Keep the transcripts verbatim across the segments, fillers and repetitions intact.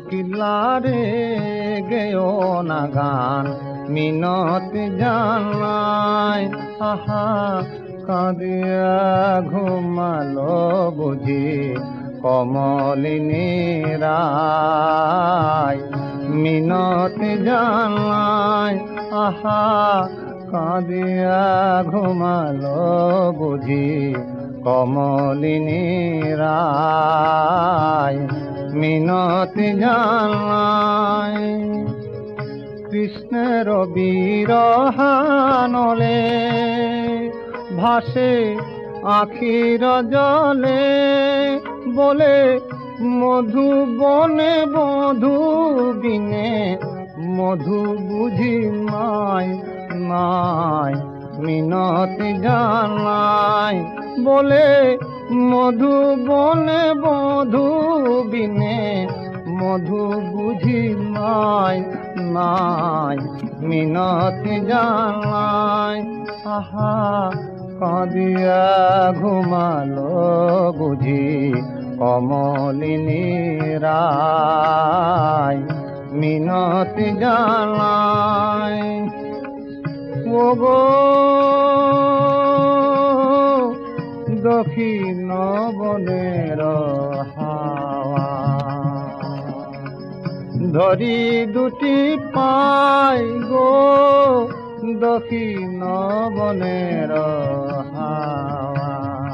কোকিলারে গেও না গান মিনতি জানাই। আহা কাঁদিয়া ঘুমালো বুঝি কমলিনী রায়, মিনতি জানাই। আহা কাঁদিয়া ঘুমালো বুঝি কমলিনী রায়, মিনতি জানাই। কৃষ্ণের বিরহানলে ভাসে আখির জলে, বলে মধু বনে মধু বিনে মধু বুঝি নাই নাই, মিনতি জানাই। বলে মধু বনে মধু বিনে মধু বুঝি নাই নাই, মিনতি জানাই। আহা কাঁদিয়া ঘুমালো বুঝি কমলিনী রায়, মিনতি জানাই। ওগো দক্ষিণ বনের হাওয়া, ধরি দুটি পাই গো দক্ষিণ বনের হাওয়া,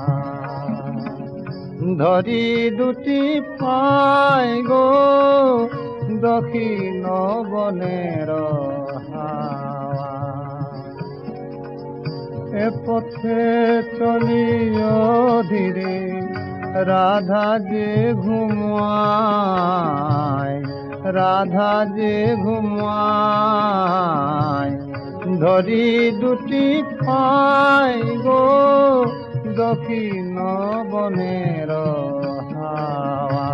ধরি দুটি পাই গো দক্ষিণ বনের হাওয়া। এ পথে চলিও ধীরে রাধা যে ঘুমায়, রাধা যে ঘুমায়, ধরি দুটি পাই গো দক্ষিণ বনের হাওয়া।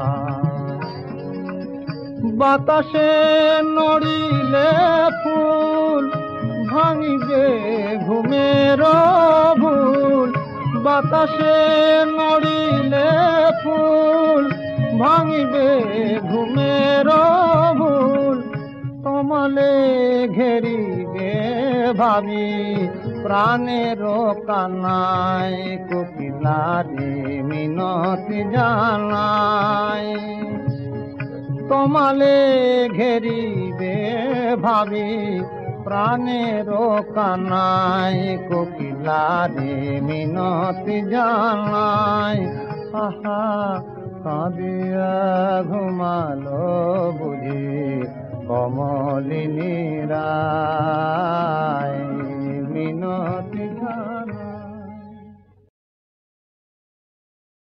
বাতাসে নড়িলে ফুল ভাঙিবে ঘুমের ভুল, বাতাসে নড়িলে ফুল ভাঙিবে ঘুমের ভুল। তমালে ঘেরিবে ভাবি প্রাণের কানাই, কোকিলারে মিনতি জানাই। তমালে ঘেরিবে ভাবি প্রাণের কানাই, কোকিলারে মিনতি জানাই। আহা কাঁদিয়া